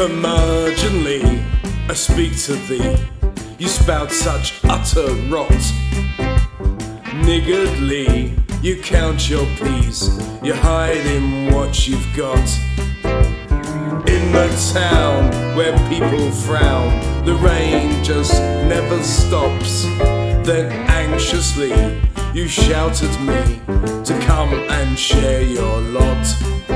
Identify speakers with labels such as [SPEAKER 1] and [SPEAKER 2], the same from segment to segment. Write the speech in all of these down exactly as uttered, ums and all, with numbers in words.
[SPEAKER 1] Curmudgeonly, I speak to thee. You spout such utter rot. Niggardly, you count your peas. You hide in what you've got. In the town where people frown, the rain just never stops. Then anxiously you shout at me to come and share your lot.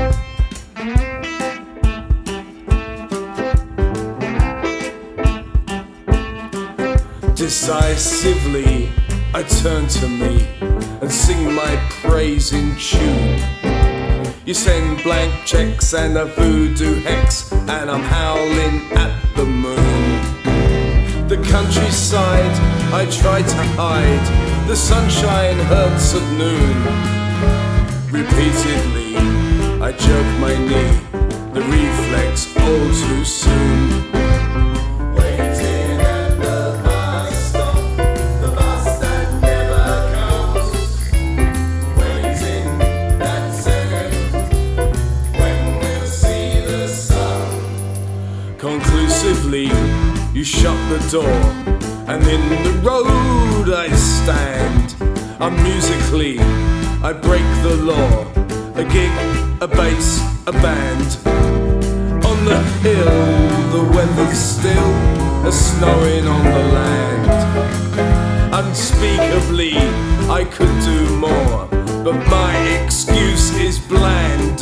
[SPEAKER 1] Decisively I turn to me and sing my praise in tune. You send blank checks and a voodoo hex, and I'm howling at the moon. The countryside I try to hide, the sunshine hurts at noon. Repeatedly I jerk my knee, the reflex all too soon. Conclusively, you shut the door, and in the road I stand. Unmusically, I break the law. A gig, a bass, a band. On the hill, the weather's still, a snowing on the land. Unspeakably, I could do more, but my excuse is bland.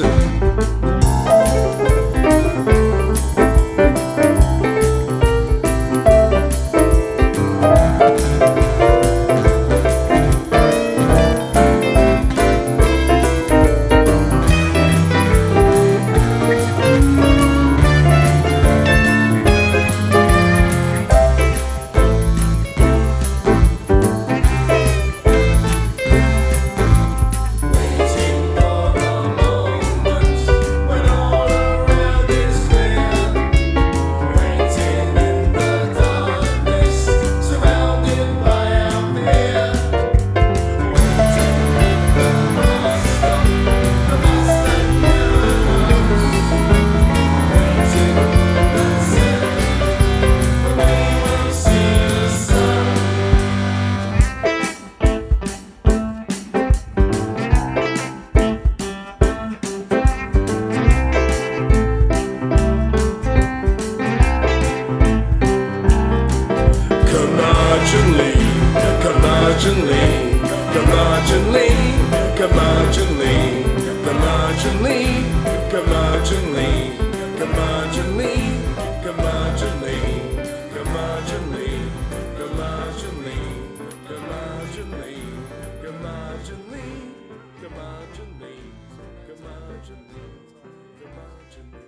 [SPEAKER 1] Curmudgeonly, curmudgeonly, curmudgeonly, curmudgeonly, curmudgeonly, curmudgeonly, curmudgeonly, curmudgeonly, curmudgeonly, curmudgeonly, curmudgeonly, curmudgeonly, curmudgeonly, curmudgeonly, curmudgeonly.